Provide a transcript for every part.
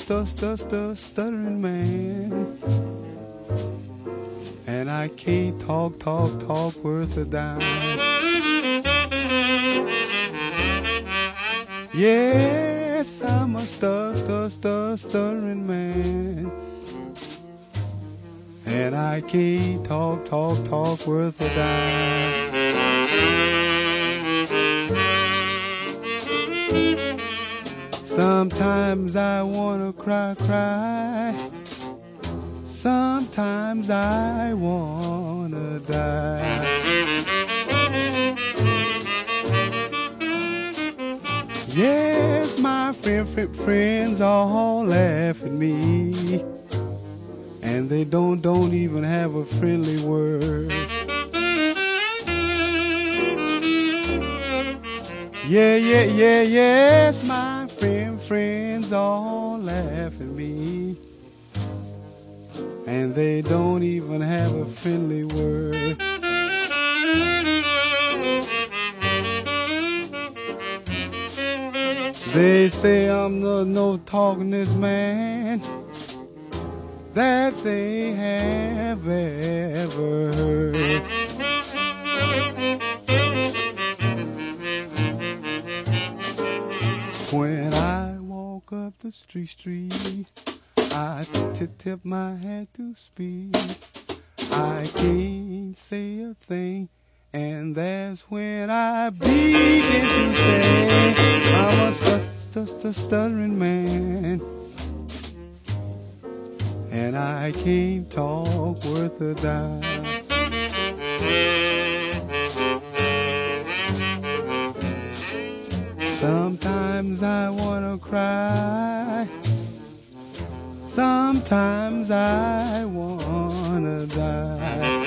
stuttering man. And I can't talk worth a dime. Yes, I'm a stuttering man. And I can't talk worth a dime. Sometimes I wanna cry. Sometimes I wanna die. Yes, my friends all laugh at me, and they don't even have a friendly word. Yes, my friends all laugh at me, and they don't even have a friendly word. They say I'm the no talkingest man that they have ever heard. When I walk up the street, I tip my hat to speed. I can't say a thing, and that's when I begin to say I'm a stuttering man, and I can't talk worth a dime. Sometimes I wanna cry. Sometimes I wanna die.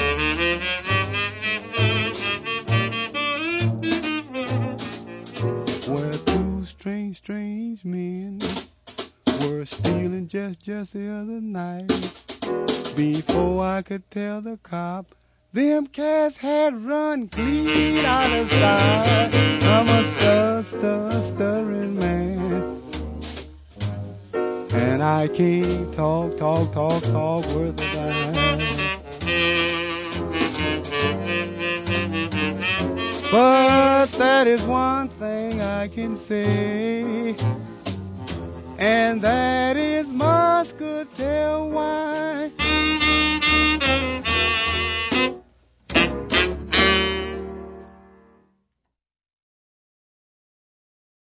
Well, two strange men were stealing just the other night. Before I could tell the cop, them cats had run clean out of sight. I'm a stuttering man, and I can't talk worth a dime. But that is one thing I can say, and that is my